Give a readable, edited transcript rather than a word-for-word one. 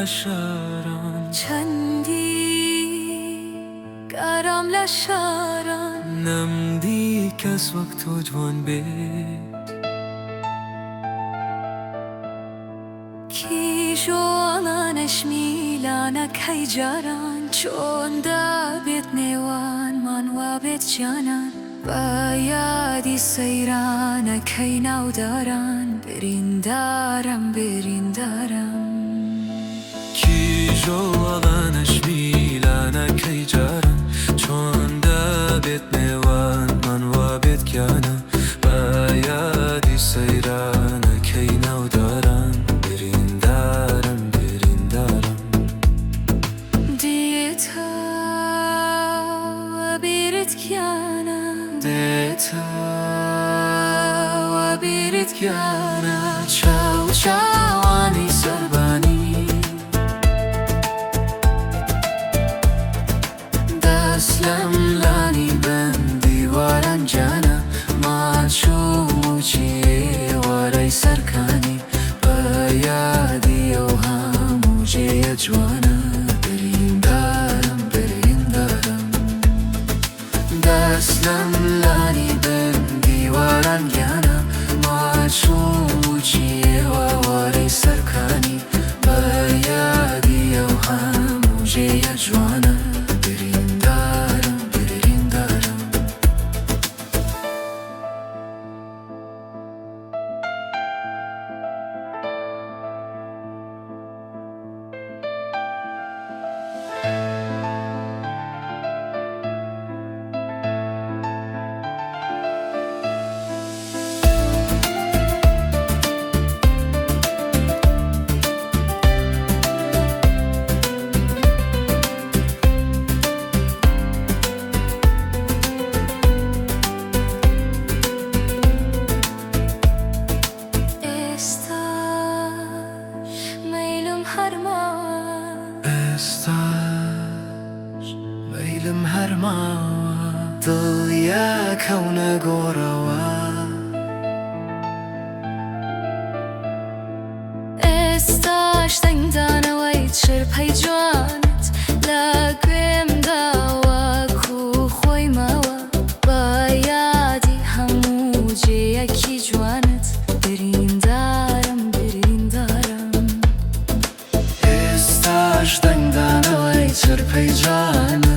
لە شاران چەندی گەرام لە شاران نەمدی کەس وەک تۆ جوان بێت کیژۆڵانەش میلانەکەی جاران چۆن دەبێت نێوانمان وابێت گیانان بە یادی سەیرانەکەی ناوداران بریندارم بریندارم کیژۆڵانەش میلانەکەی جاران چۆن دەبێت نێوانمان وابێت گیانە بە یادی سەیرانەکەی ناوداران بریندارم بریندارم دێتەوە بیرت گیانە دێتەوە بیرت گیانە چاو چاوانی سەربانی دەست لەم لانی بەندی واران گیانە ماچوو موچێوەرەی سەرکانی بە یادی ئەو هەموو جێیە جوانە بریندارم بریندارم دەست لەم لانی بەندی واران گیانە ماچوو موچێوەرەی سەرکانی بە یادی ئەو هەموو جێیە جوانە بریندارم بریندارم ئێستاش مەیلم هەرماوە دڵیەکەونە گۆڕەوە ئێستاش دەنگدانەوەی چرپەی جوانت لە گوێمدا وەکو خۆی ماوە بە یادی هەموو جێیەکی جوانت بریندارم بریندارم ئێستاش دەنگدانەوەی چرپەی جوانت